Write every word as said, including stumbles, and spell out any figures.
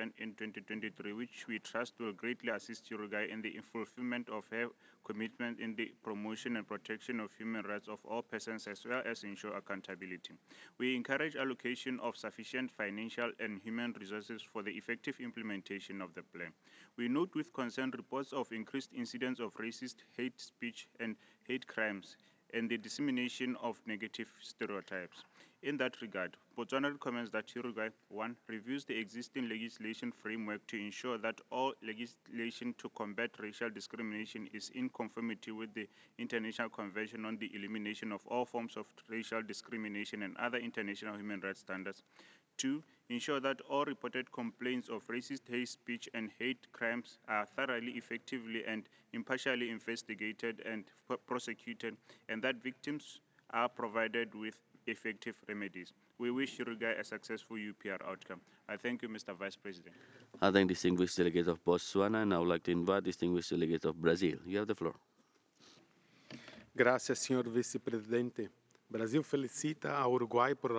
event in twenty twenty-three, which we trust will greatly assist Uruguay in the fulfillment of her commitment in the promotion and protection of human rights of all persons, as well as ensure accountability. We encourage allocation of sufficient financial and human resources for the effective implementation of the plan. We note with concern reports of increased incidents of racist hate speech and hate crimes and the dissemination of negative stereotypes. In that regard, Botswana recommends that Uruguay, one, reviews the existing legislation framework to ensure that all legislation to combat racial discrimination is in conformity with the International Convention on the Elimination of All Forms of Racial Discrimination and other international human rights standards. Two, ensure that all reported complaints of racist hate speech and hate crimes are thoroughly, effectively, and impartially investigated and prosecuted, and that victims are provided with effective remedies. We wish Uruguay a successful U P R outcome. I thank you, Mister Vice President. I thank distinguished delegate of Botswana, and I would like to invite distinguished delegate of Brazil. You have the floor. Gracias, senhor vice-presidente. Brasil felicita a Uruguai por